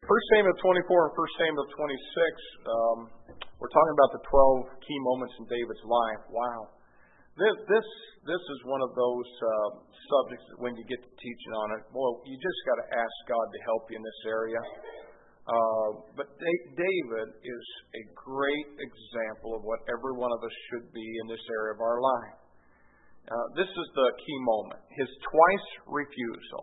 1 Samuel 24 and 1 Samuel 26, we're talking about the 12 key moments in David's life. Wow. This is one of those subjects that when you get to teaching on it, boy, you just got to ask God to help you in this area. But David is a great example of what every one of us should be in this area of our life. This is the key moment. His twice refusal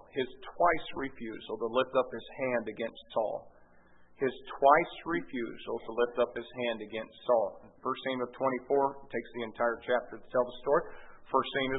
to lift up his hand against Saul. His twice refusal to lift up his hand against Saul. 1 Samuel 24 takes the entire chapter to tell the story. 1 Samuel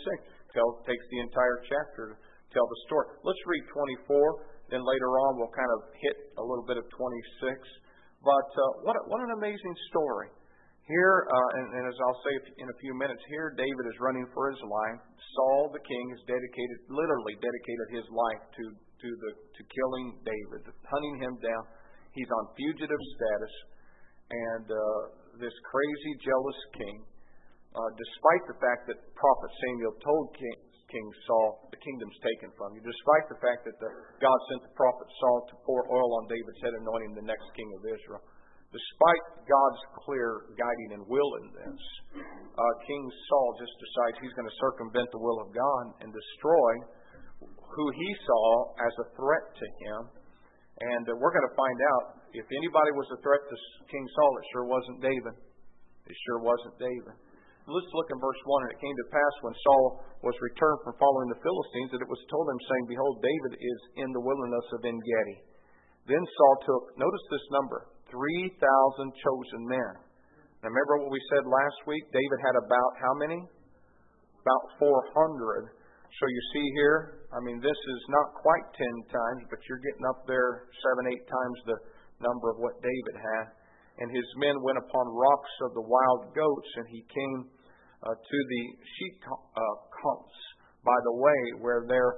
26 takes the entire chapter to tell the story. Let's read 24, then later on we'll kind of hit a little bit of 26. But what an amazing story. Here, and as I'll say in a few minutes, here David is running for his life. Saul, the king, has literally dedicated his life to killing David, to hunting him down. He's on fugitive status, and this crazy, jealous king, despite the fact that Prophet Samuel told King Saul, the kingdom's taken from you, despite the fact that God sent the prophet Saul to pour oil on David's head, anointing him the next king of Israel. Despite God's clear guiding and will in this, King Saul just decides he's going to circumvent the will of God and destroy who he saw as a threat to him. And we're going to find out if anybody was a threat to King Saul, it sure wasn't David. It sure wasn't David. Let's look in verse 1. And it came to pass when Saul was returned from following the Philistines that it was told him, saying, Behold, David is in the wilderness of En-Gedi. Then Saul took, notice this number, 3,000 chosen men. Now remember what we said last week? David had about how many? About 400. So you see here, I mean, this is not quite 10 times, but you're getting up there 7, 8 times the number of what David had. And his men went upon rocks of the wild goats, and he came to the sheep cotes by the way where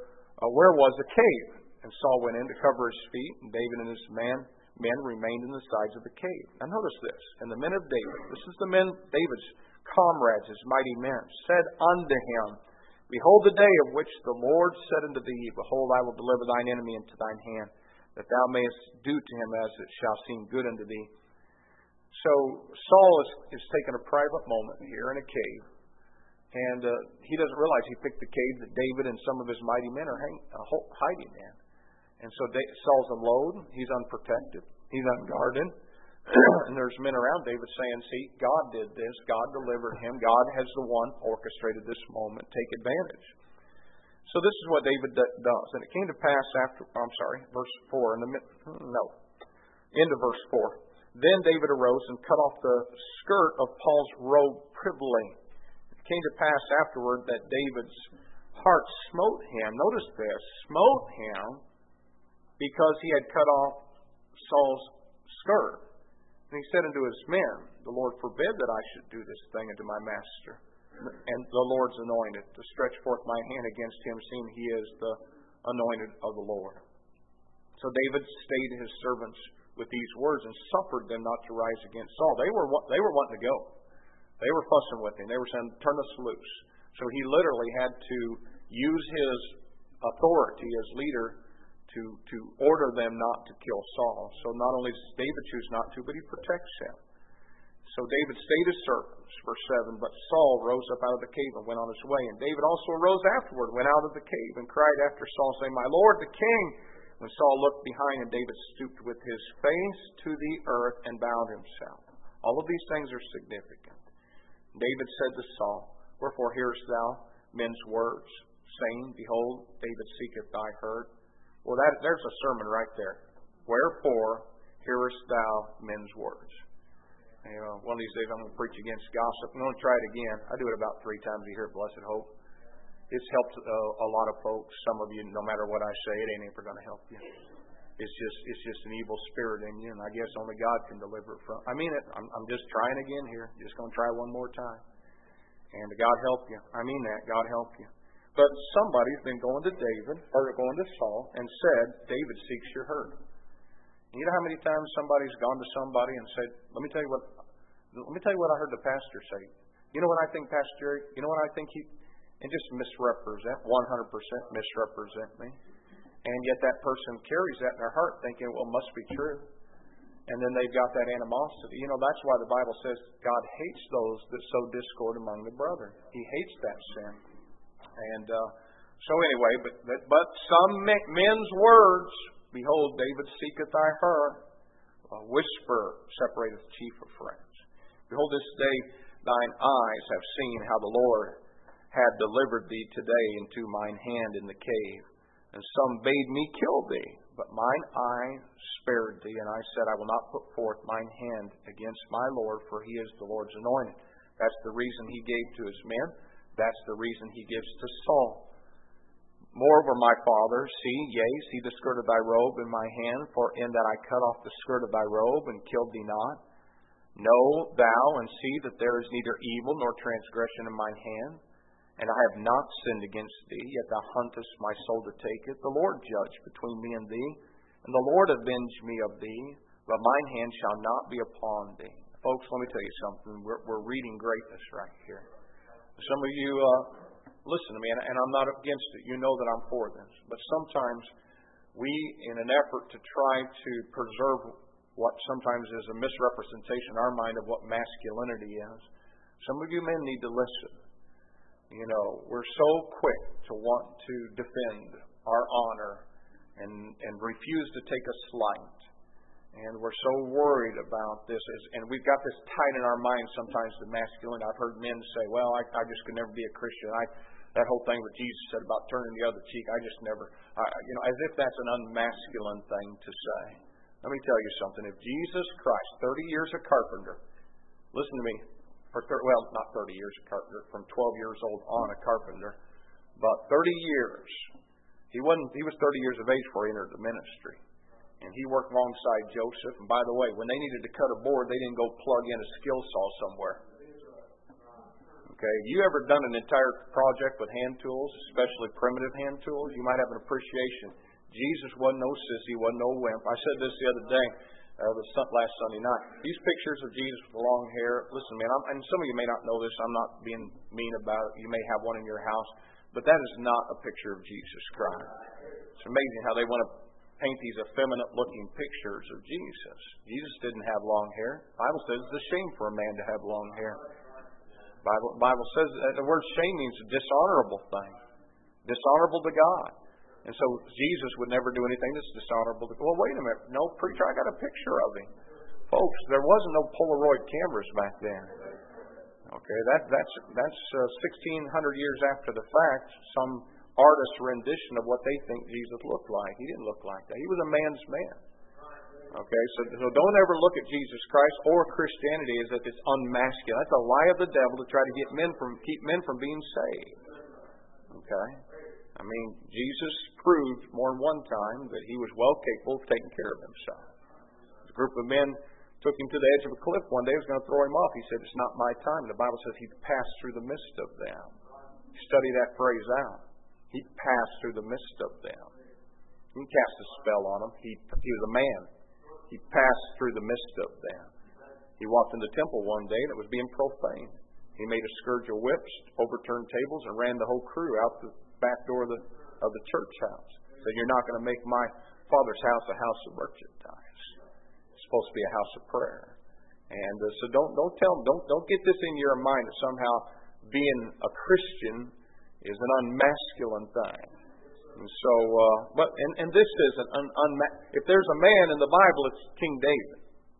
was a cave. And Saul went in to cover his feet, and David and his men remained in the sides of the cave. Now notice this. And the men of David, this is the men, David's comrades, his mighty men, said unto him, Behold the day of which the Lord said unto thee, Behold, I will deliver thine enemy into thine hand, that thou mayest do to him as it shall seem good unto thee. So Saul is taking a private moment here in a cave, and he doesn't realize he picked the cave that David and some of his mighty men are hiding in. And so Saul's alone, he's unprotected, he's unguarded, and there's men around David saying, see, God did this, God delivered him, God has the one orchestrated this moment, take advantage. So this is what David does. And it came to pass verse 4, end of verse 4. Then David arose and cut off the skirt of Paul's robe privily. It came to pass afterward that David's heart smote him. Notice this, smote him, because he had cut off Saul's skirt. And he said unto his men, The Lord forbid that I should do this thing unto my master, and the Lord's anointed, to stretch forth my hand against him, seeing he is the anointed of the Lord. So David stayed his servants with these words and suffered them not to rise against Saul. They were wanting to go. They were fussing with him. They were saying, turn us loose. So he literally had to use his authority as leader to order them not to kill Saul. So not only does David choose not to, but he protects him. So David stayed his servants, verse 7, but Saul rose up out of the cave and went on his way. And David also arose afterward, went out of the cave, and cried after Saul, saying, My Lord, the king! When Saul looked behind, and David stooped with his face to the earth and bowed himself. All of these things are significant. David said to Saul, Wherefore hearest thou men's words, saying, Behold, David seeketh thy herd? Well, there's a sermon right there. Wherefore hearest thou men's words? One of these days I'm going to preach against gossip. I'm going to try it again. I do it about 3 times a year at Blessed Hope. It's helped a lot of folks. Some of you, no matter what I say, it ain't ever going to help you. It's just an evil spirit in you, and I guess only God can deliver it from. I mean it. I'm just trying again here. Just going to try one more time. And God help you. I mean that. God help you. But somebody's been going to David, or going to Saul, and said, David seeks your herd. And you know how many times somebody's gone to somebody and said, let me tell you what I heard the pastor say. You know what I think, Pastor Jerry? You know what I think and just misrepresent, 100% misrepresent me. And yet that person carries that in their heart thinking, well, it must be true. And then they've got that animosity. You know, that's why the Bible says God hates those that sow discord among the brethren. He hates that sin. And so anyway, but some men's words, behold, David seeketh thy heart. A whisper separateth chief of friends. Behold, this day thine eyes have seen how the Lord had delivered thee today into mine hand in the cave. And some bade me kill thee, but mine eye spared thee. And I said, I will not put forth mine hand against my Lord, for he is the Lord's anointed. That's the reason he gave to his men. That's the reason he gives to Saul. Moreover, my father, see the skirt of thy robe in my hand, for in that I cut off the skirt of thy robe and killed thee not. Know thou and see that there is neither evil nor transgression in mine hand. And I have not sinned against thee, yet thou huntest my soul to take it. The Lord judge between me and thee, and the Lord avenge me of thee, but mine hand shall not be upon thee. Folks, let me tell you something. We're reading greatness right here. Some of you listen to me, and I'm not against it. You know that I'm for this. But sometimes we, in an effort to try to preserve what sometimes is a misrepresentation in our mind of what masculinity is, some of you men need to listen. You know, we're so quick to want to defend our honor and refuse to take a slight. And we're so worried about this. And we've got this tied in our minds sometimes to masculinity. I've heard men say, well, I just could never be a Christian. That whole thing that Jesus said about turning the other cheek, I just never, as if that's an unmasculine thing to say. Let me tell you something. If Jesus Christ, 30 years a carpenter, listen to me, not 30 years a carpenter, from 12 years old on a carpenter, but 30 years. He was 30 years of age before he entered the ministry. And he worked alongside Joseph. And by the way, when they needed to cut a board, they didn't go plug in a skill saw somewhere. Okay, you ever done an entire project with hand tools, especially primitive hand tools? You might have an appreciation. Jesus wasn't no sissy, wasn't no wimp. I said this the other day. Last Sunday night. These pictures of Jesus with long hair. Listen, man, and some of you may not know this. I'm not being mean about it. You may have one in your house. But that is not a picture of Jesus Christ. It's amazing how they want to paint these effeminate-looking pictures of Jesus. Jesus didn't have long hair. The Bible says it's a shame for a man to have long hair. The Bible says the word shame means a dishonorable thing. Dishonorable to God. And so Jesus would never do anything that's dishonorable. Well, wait a minute. No, preacher, I got a picture of him. Folks, there wasn't no Polaroid cameras back then. Okay, that's 1,600 years after the fact. Some artist's rendition of what they think Jesus looked like. He didn't look like that. He was a man's man. Okay, so don't ever look at Jesus Christ or Christianity as if it's unmasculine. That's a lie of the devil to try to keep men from being saved. Okay? I mean, Jesus proved more than one time that he was well capable of taking care of himself. A group of men took him to the edge of a cliff one day. He was going to throw him off. He said, it's not my time. The Bible says he passed through the midst of them. Study that phrase out. He passed through the midst of them. He didn't cast a spell on them. He was a man. He passed through the midst of them. He walked in the temple one day and it was being profane. He made a scourge of whips, overturned tables, and ran the whole crew out the back door of the church house. Said, you're not going to make my Father's house a house of merchandise. It's supposed to be a house of prayer. And so don't get this in your mind that somehow being a Christian is an unmasculine thing. And so, and this is if there's a man in the Bible, it's King David.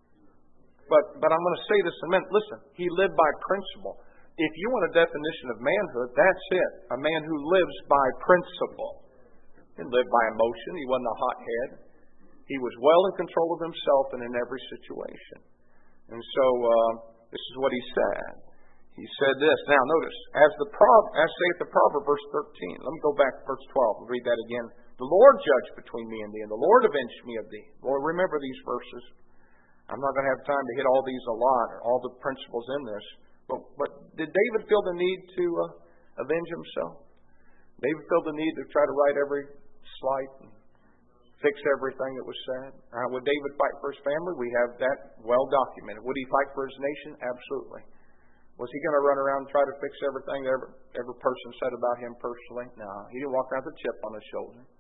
But I'm going to say this in a minute. Listen, he lived by principle. If you want a definition of manhood, that's it. A man who lives by principle. He didn't live by emotion. He wasn't a hothead. He was well in control of himself and in every situation. And so, this is what he said. He said this. Now, notice, as saith the proverb, verse 13. Let me go back to verse 12 and read that again. The Lord judge between me and thee, and the Lord avenge me of thee. Lord, remember these verses. I'm not going to have time to hit all these a lot, or all the principles in this. But did David feel the need to avenge himself? David felt the need to try to right every slight and fix everything that was said. Would David fight for his family? We have that well documented. Would he fight for his nation? Absolutely. Was he going to run around and try to fix everything that every person said about him personally? No. He didn't walk around with a chip on his shoulder.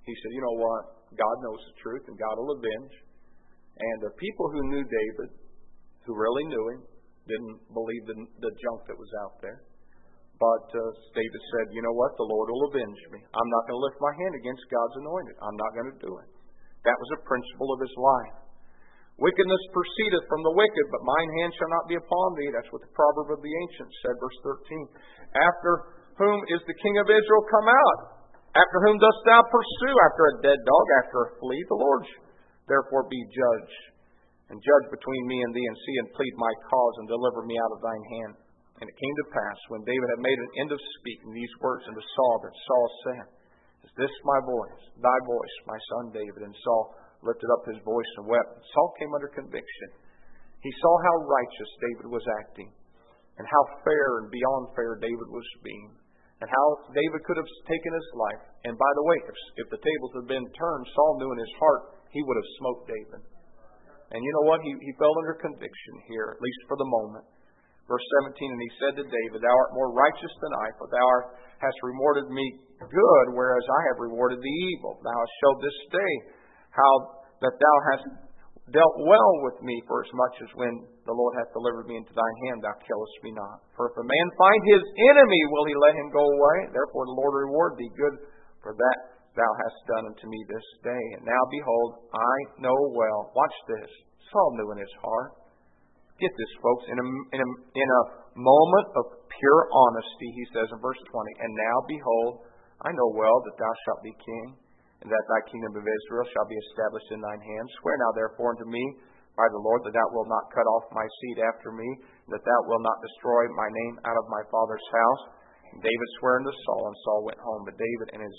He said, you know what? God knows the truth and God will avenge. And the people who knew David, who really knew him, didn't believe the junk that was out there. But David said, you know what? The Lord will avenge me. I'm not going to lift my hand against God's anointed. I'm not going to do it. That was a principle of his life. Wickedness proceedeth from the wicked, but mine hand shall not be upon thee. That's what the proverb of the ancients said, verse 13. After whom is the king of Israel come out? After whom dost thou pursue? After a dead dog, after a flea? The Lord therefore be judge, and judge between me and thee, and see and plead my cause, and deliver me out of thine hand. And it came to pass, when David had made an end of speaking these words unto Saul, that Saul said, Is this my voice, thy voice, my son David? And Saul lifted up his voice and wept. Saul came under conviction. He saw how righteous David was acting, and how fair and beyond fair David was being, and how David could have taken his life. And by the way, if the tables had been turned, Saul knew in his heart he would have smoked David. And you know what? He fell under conviction here, at least for the moment. Verse 17, and he said to David, Thou art more righteous than I, for thou hast rewarded me good, whereas I have rewarded thee evil. Thou hast showed this day how that thou hast dealt well with me, for as much as when the Lord hath delivered me into thine hand, thou killest me not. For if a man find his enemy, will he let him go away? Therefore the Lord reward thee good for that thou hast done unto me this day. And now behold, I know well. Watch this. Saul knew in his heart. Get this, folks. In a moment of pure honesty, he says in verse 20, And now behold, I know well that thou shalt be king, and that thy kingdom of Israel shall be established in thine hands. Swear now therefore unto me by the Lord that thou wilt not cut off my seed after me, and that thou wilt not destroy my name out of my father's house. And David sware unto Saul, and Saul went home. But David and his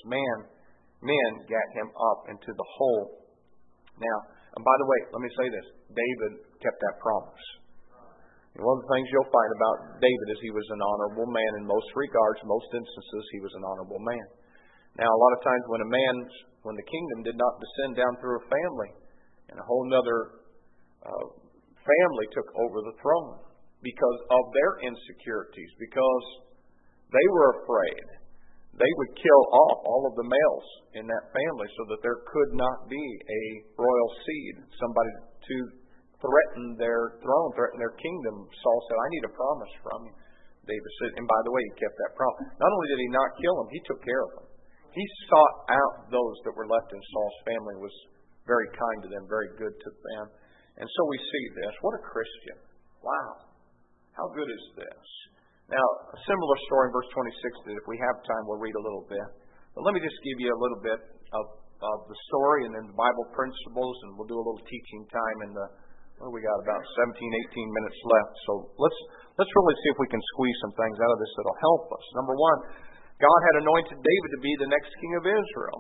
men gat him up into the hole. Now, and by the way, let me say this. David kept that promise. And one of the things you'll find about David is he was an honorable man in most regards. In most instances, he was an honorable man. Now, a lot of times when the kingdom did not descend down through a family, and a whole other family took over the throne because of their insecurities, because they were afraid, they would kill off all of the males in that family so that there could not be a royal seed, somebody to threaten their throne, threaten their kingdom. Saul said, I need a promise from you. David said, and by the way, he kept that promise. Not only did he not kill them, he took care of them. He sought out those that were left in Saul's family, was very kind to them, very good to them. And so we see this. What a Christian. Wow. How good is this? Now, a similar story in verse 26 that if we have time, we'll read a little bit. But let me just give you a little bit of the story and then the Bible principles, and we'll do a little teaching time in the we got about 17, 18 minutes left. So let's really see if we can squeeze some things out of this that'll help us. Number one, God had anointed David to be the next king of Israel.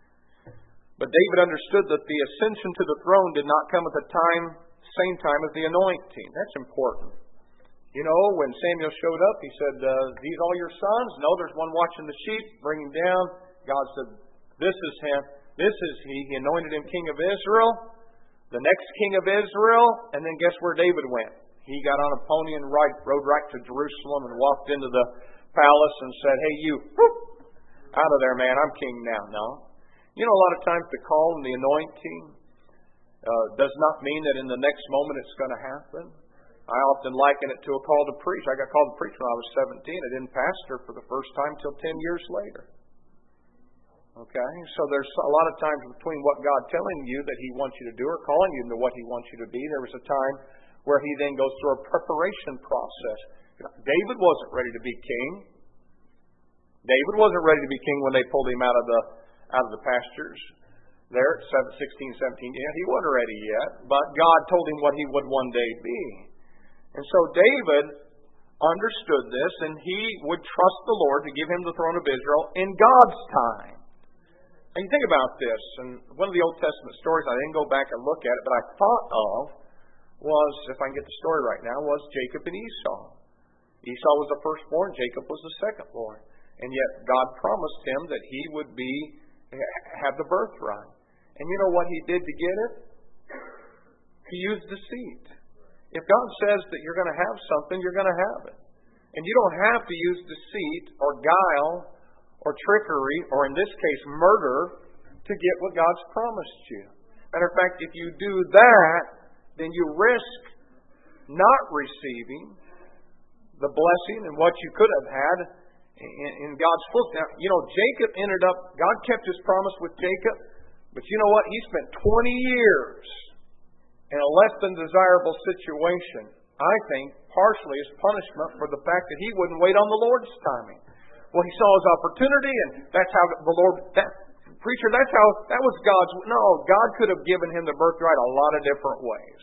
But David understood that the ascension to the throne did not come at the same time as the anointing. That's important. You know, when Samuel showed up, he said, These all your sons? No, there's one watching the sheep. Bring him down. God said, This is him. This is he. He anointed him king of Israel. The next king of Israel, and then guess where David went? He got on a pony and rode right to Jerusalem and walked into the palace and said, Hey, you, whoop, out of there, man, I'm king now. No. You know, a lot of times the call and the anointing does not mean that in the next moment it's going to happen. I often liken it to a call to preach. I got called to preach when I was 17. I didn't pastor for the first time till 10 years later. Okay, so there's a lot of times between what God telling you that He wants you to do or calling you into what He wants you to be. There was a time where He then goes through a preparation process. David wasn't ready to be king. David wasn't ready to be king when they pulled him out of the pastures. There at 16, 17, he wasn't ready yet. But God told him what he would one day be. And so David understood this, and he would trust the Lord to give him the throne of Israel in God's time. And you think about this, and one of the Old Testament stories, I didn't go back and look at it, but I thought of was, if I can get the story right now, was Jacob and Esau. Esau was the firstborn, Jacob was the secondborn. And yet God promised him that he would have the birthright. And you know what he did to get it? He used deceit. If God says that you're going to have something, you're going to have it. And you don't have to use deceit or guile or trickery, or in this case, murder, to get what God's promised you. Matter of fact, if you do that, then you risk not receiving the blessing and what you could have had in God's fullness. Now, Jacob ended up, God kept His promise with Jacob, but you know what? He spent 20 years in a less than desirable situation, I think, partially as punishment for the fact that he wouldn't wait on the Lord's timing. Well, he saw his opportunity, and that's how the Lord, preacher, that was God's, no, God could have given him the birthright a lot of different ways.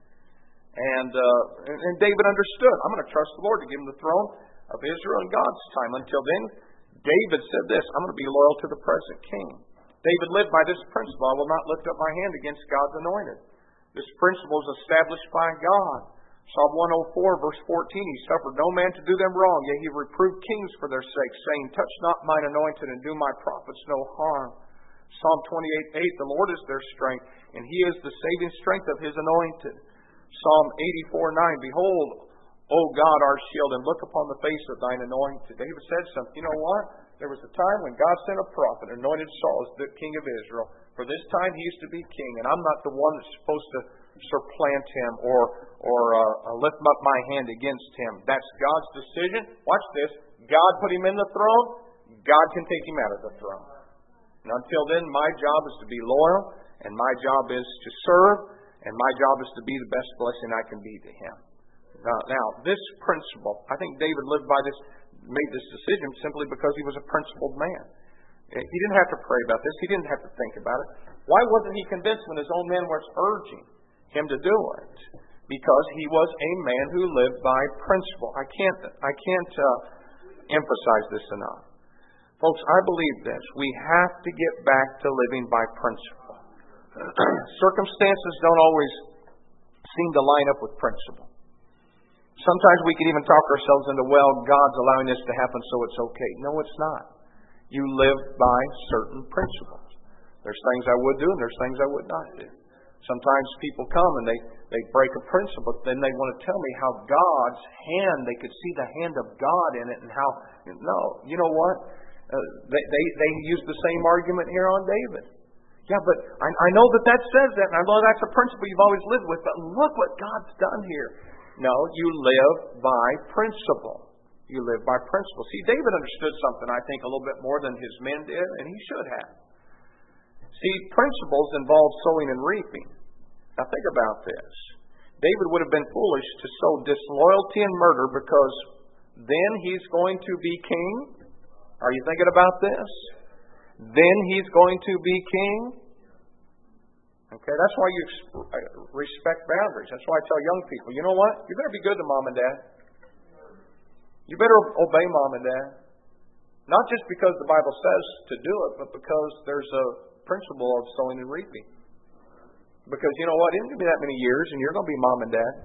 And David understood, I'm going to trust the Lord to give him the throne of Israel in God's time. Until then, David said this, I'm going to be loyal to the present king. David lived by this principle, I will not lift up my hand against God's anointed. This principle is established by God. Psalm 104, verse 14, He suffered no man to do them wrong, yet He reproved kings for their sake, saying, touch not mine anointed, and do my prophets no harm. Psalm 28, 8, the Lord is their strength, and He is the saving strength of His anointed. Psalm 84, 9, behold, O God, our shield, and look upon the face of Thine anointed. David said something. You know what? There was a time when God sent a prophet, anointed Saul as the king of Israel. For this time he used to be king, and I'm not the one that's supposed to supplant him or lift up my hand against him. That's God's decision. Watch this. God put him in the throne. God can take him out of the throne. And until then, my job is to be loyal, and my job is to serve, and my job is to be the best blessing I can be to him. Now, this principle, I think David lived by this, made this decision simply because he was a principled man. He didn't have to pray about this. He didn't have to think about it. Why wasn't he convinced when his own men was urging him to do it? Because he was a man who lived by principle. I can't emphasize this enough. Folks, I believe this. We have to get back to living by principle. Circumstances don't always seem to line up with principle. Sometimes we can even talk ourselves into, well, God's allowing this to happen, so it's okay. No, it's not. You live by certain principles. There's things I would do and there's things I would not do. Sometimes people come and they break a principle, then they want to tell me how God's hand, they could see the hand of God in it and how, no, you know what? They use the same argument here on David. Yeah, but I know that says that, and I know that's a principle you've always lived with, but look what God's done here. No, you live by principle. You live by principle. See, David understood something, I think, a little bit more than his men did, and he should have. See, principles involve sowing and reaping. Now think about this. David would have been foolish to sow disloyalty and murder because then he's going to be king. Are you thinking about this? Then he's going to be king. Okay, that's why you respect boundaries. That's why I tell young people, you know what? You better be good to mom and dad. You better obey mom and dad. Not just because the Bible says to do it, but because there's a principle of sowing and reaping. Because you know what? It isn't going to be that many years, and you're going to be mom and dad.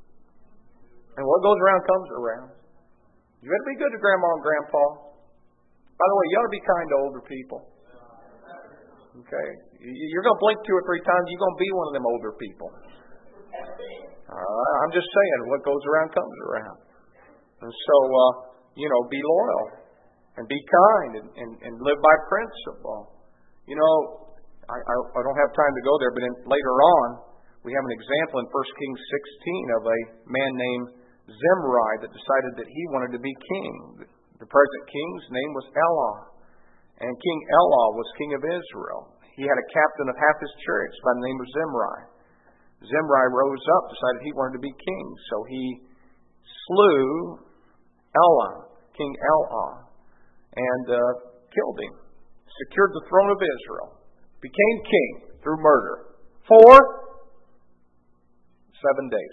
And what goes around comes around. You better be good to grandma and grandpa. By the way, you ought to be kind to older people. Okay? You're going to blink 2 or 3 times, you're going to be one of them older people. I'm just saying, what goes around comes around. And so, be loyal and be kind and live by principle. You know, I don't have time to go there, but later on, we have an example in 1 Kings 16 of a man named Zimri that decided that he wanted to be king. The present king's name was Elah. And King Elah was king of Israel. He had a captain of half his chariots by the name of Zimri. Zimri rose up, decided he wanted to be king. So he slew Elah, King Elah, and killed him. Secured the throne of Israel. Became king through murder. For 7 days.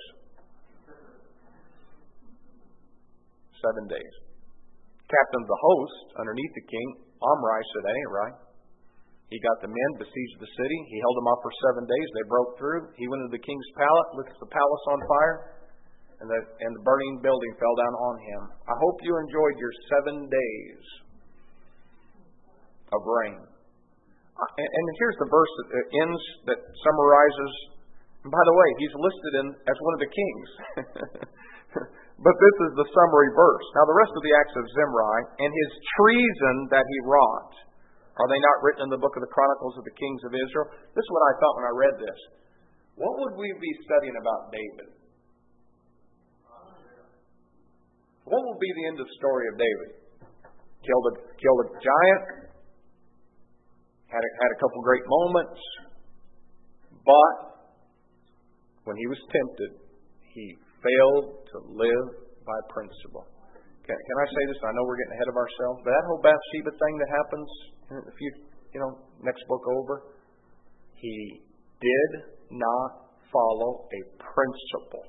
7 days. Captain of the host, underneath the king, Omri, said, that ain't right. He got the men, besieged the city. He held them off for 7 days. They broke through. He went into the king's palace, lit the palace on fire, and the burning building fell down on him. I hope you enjoyed your 7 days of reign. And here's the verse that ends, that summarizes. And by the way, he's listed as one of the kings. But this is the summary verse. Now the rest of the acts of Zimri and his treason that he wrought. Are they not written in the book of the Chronicles of the Kings of Israel? This is what I thought when I read this. What would we be studying about David? What will be the end of the story of David? Killed a giant, had a couple great moments, but when he was tempted, he failed to live by principle. Can I say this? I know we're getting ahead of ourselves, but that whole Bathsheba thing that happens in next book over, he did not follow a principle.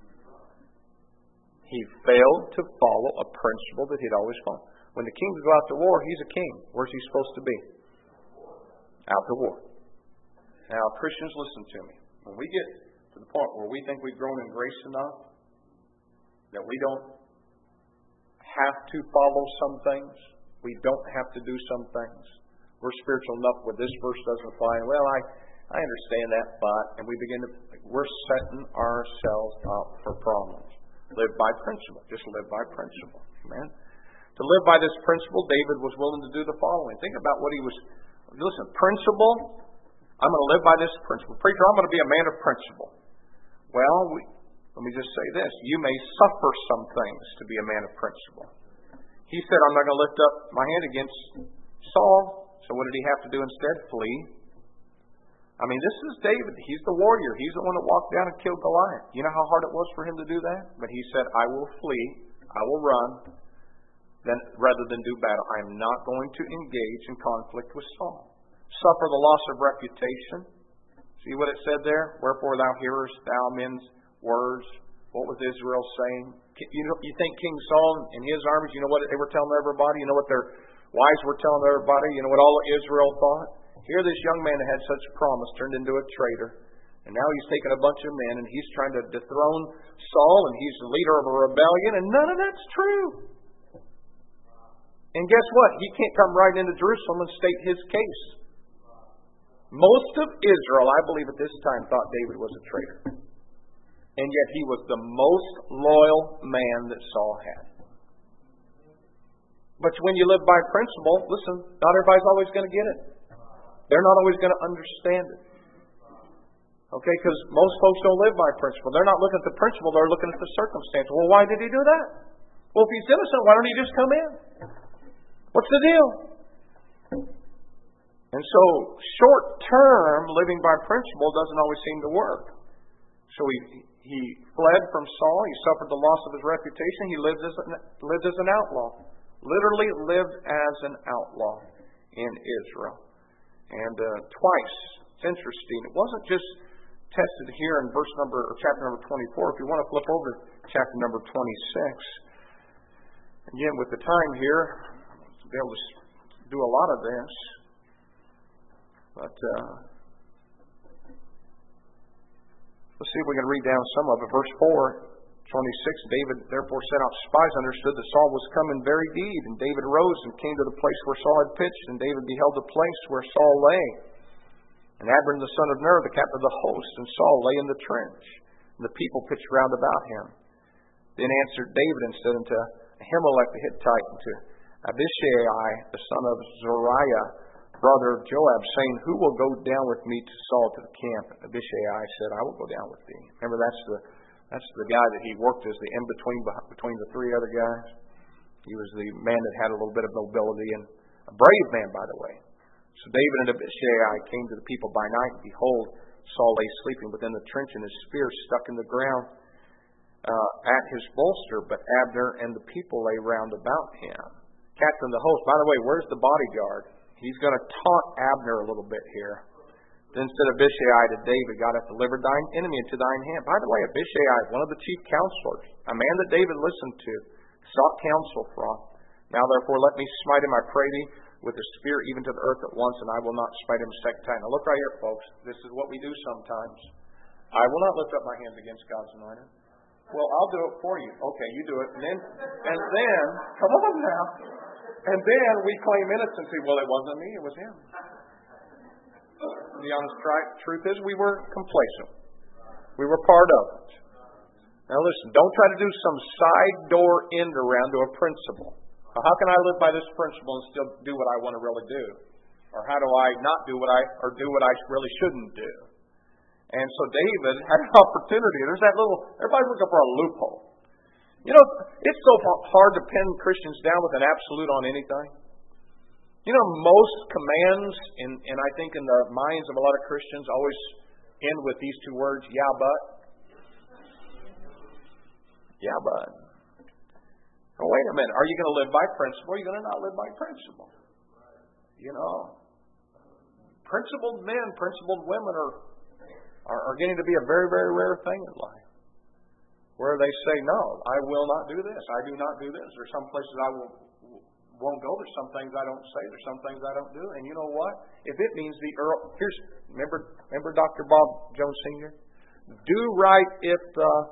He failed to follow a principle that he'd always followed. When the kings go out to war, he's a king. Where's he supposed to be? Out to war. Now, Christians, listen to me. When we get to the point where we think we've grown in grace enough that we don't have to follow some things, we don't have to do some things. We're spiritual enough where this verse doesn't apply. Well, I understand that, but, and we're setting ourselves up for problems. Live by principle. Just live by principle. Amen. To live by this principle, David was willing to do the following. Think about what he was. Listen, principle. I'm going to live by this principle. Preacher, I'm going to be a man of principle. Well, let me just say this. You may suffer some things to be a man of principle. He said, I'm not going to lift up my hand against Saul. So what did he have to do instead? Flee. I mean, this is David. He's the warrior. He's the one that walked down and killed Goliath. You know how hard it was for him to do that? But he said, I will flee. I will run. Then, rather than do battle, I am not going to engage in conflict with Saul. Suffer the loss of reputation. See what it said there? Wherefore thou hearest thou men's words. What was Israel saying? You think King Saul and his armies, you know what they were telling everybody? You know what their wives were telling everybody? You know what all of Israel thought? Here this young man that had such promise turned into a traitor. And now he's taken a bunch of men and he's trying to dethrone Saul and he's the leader of a rebellion, and none of that's true. And guess what? He can't come right into Jerusalem and state his case. Most of Israel, I believe at this time, thought David was a traitor. And yet he was the most loyal man that Saul had. But when you live by principle, listen, not everybody's always going to get it. They're not always going to understand it. Okay, because most folks don't live by principle. They're not looking at the principle, they're looking at the circumstance. Well, why did he do that? Well, if he's innocent, why don't he just come in? What's the deal? And so, short-term living by principle doesn't always seem to work. So he fled from Saul. He suffered the loss of his reputation. He lived as an outlaw. Literally lived as an outlaw in Israel. And twice, it's interesting, it wasn't just tested here in chapter number 24. If you want to flip over to chapter number 26. Again, with the time here, to be able to do a lot of this. But let's see if we can read down some of it. Verse 4, 26, David therefore sent out spies, understood that Saul was come in very deed. And David arose and came to the place where Saul had pitched. And David beheld the place where Saul lay. And Abner the son of Ner, the captain of the host, and Saul lay in the trench. And the people pitched round about him. Then answered David and said unto Ahimelech the Hittite, and to Abishai the son of Zeruiah, brother of Joab, saying, Who will go down with me to Saul to the camp? And Abishai said, I will go down with thee. Remember, that's the guy that he worked as the in-between between the three other guys. He was the man that had a little bit of nobility, and a brave man, by the way. So David and Abishai came to the people by night, and behold, Saul lay sleeping within the trench, and his spear stuck in the ground at his bolster, but Abner and the people lay round about him. Captain of the host, by the way, where's the bodyguard? He's going to taunt Abner a little bit here. Then said Abishai to David, God hath delivered thine enemy into thine hand. By the way, Abishai, one of the chief counselors, a man that David listened to, sought counsel from. Now therefore let me smite him, I pray thee, with a spear even to the earth at once, and I will not smite him a second time. Now look right here, folks. This is what we do sometimes. I will not lift up my hands against God's anointed. Well, I'll do it for you. Okay, you do it. And then, come on now. And then we claim innocency. Well, it wasn't me, it was him. The honest truth is we were complacent. We were part of it. Now listen, don't try to do some side door end around to a principle. Now, how can I live by this principle and still do what I want to really do? Or how do I not do what I really shouldn't do? And so David had an opportunity. There's that everybody's looking for a loophole. You know, it's so hard to pin Christians down with an absolute on anything. You know, most commands, and I think in the minds of a lot of Christians, always end with these two words, yeah, but. Yeah, but. Now, wait a minute. Are you going to live by principle or are you going to not live by principle? You know, principled men, principled women are getting to be a very, very rare thing in life. Where they say, no, I will not do this. I do not do this. There's some places I won't go. There's some things I don't say. There's some things I don't do. And you know what? If it means remember Dr. Bob Jones Sr.? Do right if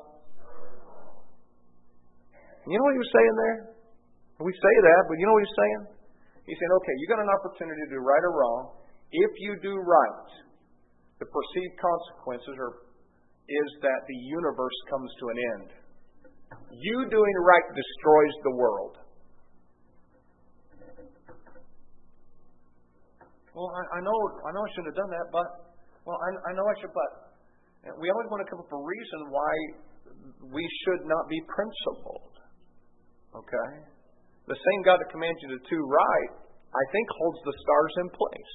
you know what he was saying there? We say that, but you know what he's saying? He said, okay, you got an opportunity to do right or wrong. If you do right, the perceived consequences is that the universe comes to an end. You doing right destroys the world. Well, I know I shouldn't have done that, but I know I should, but we always want to come up with a reason why we should not be principled. Okay? The same God that commands you to do right, I think holds the stars in place.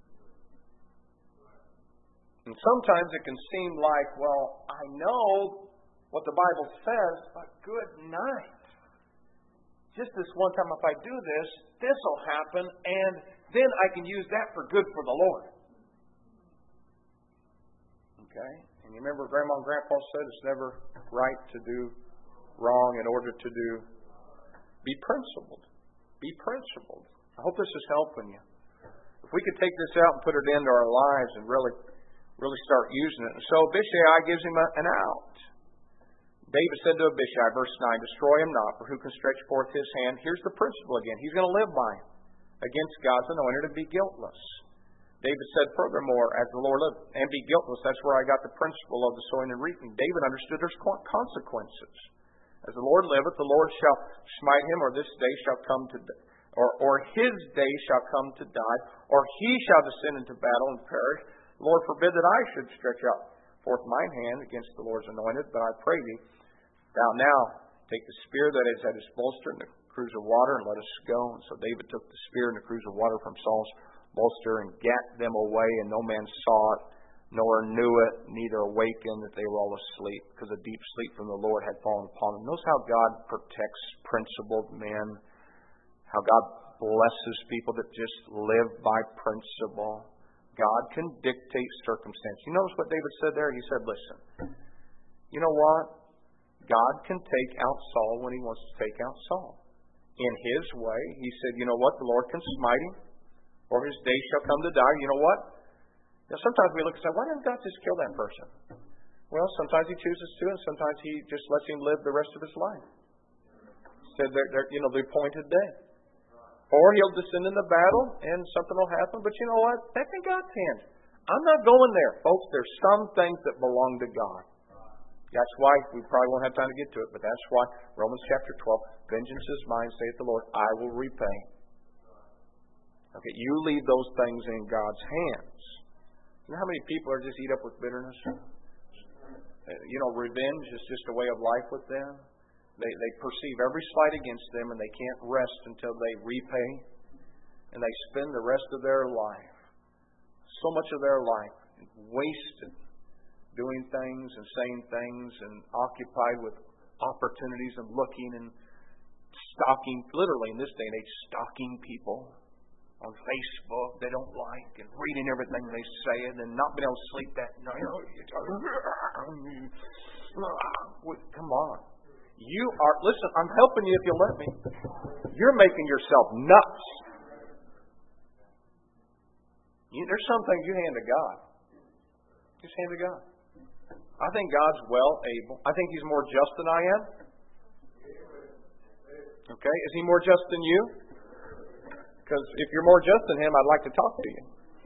And sometimes it can seem like, well, I know what the Bible says, but good night. Just this one time, if I do this, this will happen, and then I can use that for good for the Lord. Okay? And you remember Grandma and Grandpa said it's never right to do wrong in order to be principled. Be principled. I hope this is helping you. If we could take this out and put it into our lives and really start using it. And so Abishai gives him an out. David said to Abishai, verse 9, destroy him not, for who can stretch forth his hand? Here's the principle again. He's going to live by him. Against God's anointed and be guiltless. David said, furthermore, as the Lord lived, and be guiltless. That's where I got the principle of the sowing and reaping. David understood there's consequences. As the Lord liveth, the Lord shall smite him, or this day shall come to or his day shall come to die, or he shall descend into battle and perish. The Lord forbid that I should stretch out forth mine hand against the Lord's anointed, but I pray thee, thou now take the spear that is at his bolster and the cruse of water, and let us go. And so David took the spear and the cruse of water from Saul's bolster and gat them away, and no man saw it, nor knew it, neither awakened, that they were all asleep, because a deep sleep from the Lord had fallen upon them. Notice how God protects principled men, how God blesses people that just live by principle. God can dictate circumstance. You notice what David said there? He said, listen, you know what? God can take out Saul when he wants to take out Saul. In his way, he said, you know what? The Lord can smite him, or his day shall come to die. You know what? Now, sometimes we look and say, why doesn't God just kill that person? Well, sometimes he chooses to, and sometimes he just lets him live the rest of his life. Said the appointed day. Or he'll descend into battle, and something will happen. But you know what? That's in God's hands. I'm not going there. Folks, there's some things that belong to God. That's why we probably won't have time to get to it, but that's why Romans chapter 12, vengeance is mine, saith the Lord, I will repay. Okay, you leave those things in God's hands. You know how many people are just eat up with bitterness? Revenge is just a way of life with them. They perceive every slight against them, and they can't rest until they repay. And they spend the rest of their life, so much of their life, wasted doing things and saying things and occupied with opportunities and looking and stalking, literally in this day and age, stalking people on Facebook they don't like and reading everything they say and then not being able to sleep that night. Come on. Listen, I'm helping you if you'll let me. You're making yourself nuts. There's some things you hand to God. Just hand to God. I think God's well able. I think He's more just than I am. Okay? Is He more just than you? Because if you're more just than Him, I'd like to talk to you.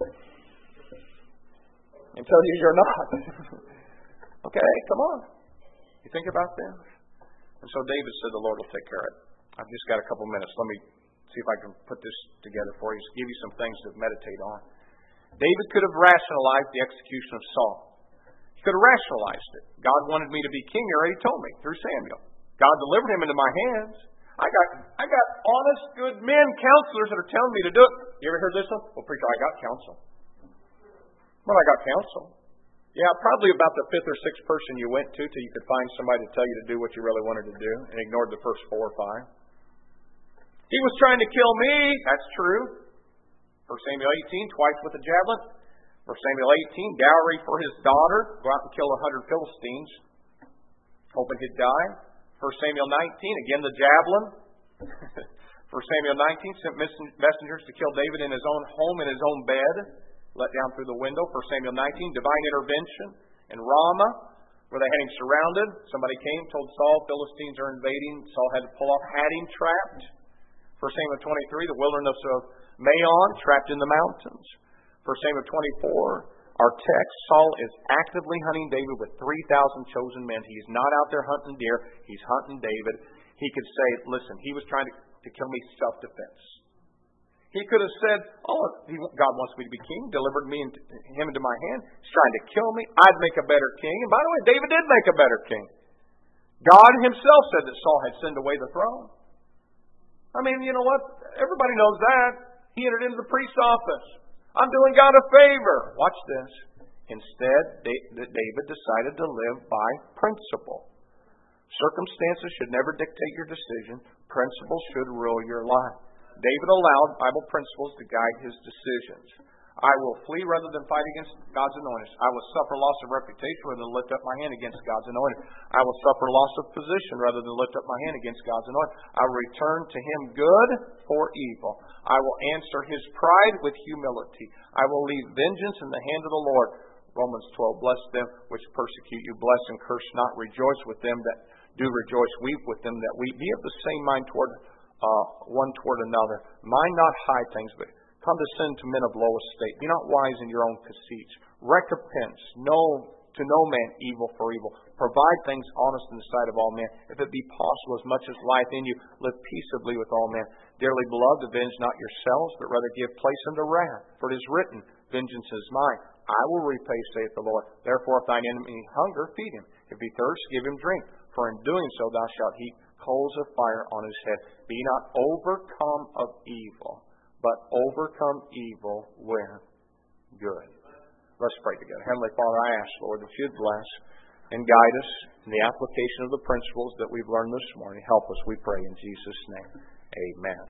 And tell you you're not. Okay? Come on. You think about this? And so David said the Lord will take care of it. I've just got a couple minutes. Let me see if I can put this together for you, give you some things to meditate on. David could have rationalized the execution of Saul. He could have rationalized it. God wanted me to be king. He already told me through Samuel. God delivered him into my hands. I got honest, good men, counselors that are telling me to do it. You ever heard this one? Well, preacher, I got counsel. Well, I got counsel. Yeah, probably about the fifth or sixth person you went to till you could find somebody to tell you to do what you really wanted to do and ignored the first 4 or 5. He was trying to kill me. That's true. 1 Samuel 18, twice with a javelin. 1 Samuel 18, dowry for his daughter. Go out and kill 100 Philistines, hoping he'd die. 1 Samuel 19, again the javelin. 1 Samuel 19, sent messengers to kill David in his own home, in his own bed, let down through the window. 1 Samuel 19, divine intervention. In Ramah, where they had him surrounded, somebody came, told Saul, Philistines are invading. Saul had to pull off, had him trapped. 1 Samuel 23, the wilderness of Maon, trapped in the mountains. 1 Samuel 24, our text, Saul is actively hunting David with 3,000 chosen men. He's not out there hunting deer. He's hunting David. He could say, listen, he was trying to kill me self-defense. He could have said, God wants me to be king, delivered him into my hand. He's trying to kill me. I'd make a better king. And by the way, David did make a better king. God himself said that Saul had sinned away the throne. I mean, you know what? Everybody knows that. He entered into the priest's office. I'm doing God a favor. Watch this. Instead, David decided to live by principle. Circumstances should never dictate your decision. Principles should rule your life. David allowed Bible principles to guide his decisions. I will flee rather than fight against God's anointed. I will suffer loss of reputation rather than lift up my hand against God's anointed. I will suffer loss of position rather than lift up my hand against God's anointed. I will return to him good for evil. I will answer his pride with humility. I will leave vengeance in the hand of the Lord. Romans 12, bless them which persecute you. Bless and curse not. Rejoice with them that do rejoice. Weep with them that weep. Be of the same mind toward one toward another. Mind not high things, but condescend to men of low estate. Be not wise in your own conceits. Recompense to no man evil for evil. Provide things honest in the sight of all men. If it be possible, as much as lieth in you, live peaceably with all men. Dearly beloved, avenge not yourselves, but rather give place unto wrath. For it is written, vengeance is mine. I will repay, saith the Lord. Therefore, if thine enemy hunger, feed him. If he thirst, give him drink. For in doing so thou shalt heap coals of fire on his head. Be not overcome of evil, but overcome evil with good. Let's pray together. Heavenly Father, I ask, Lord, that you'd bless and guide us in the application of the principles that we've learned this morning. Help us, we pray, in Jesus' name. Amen.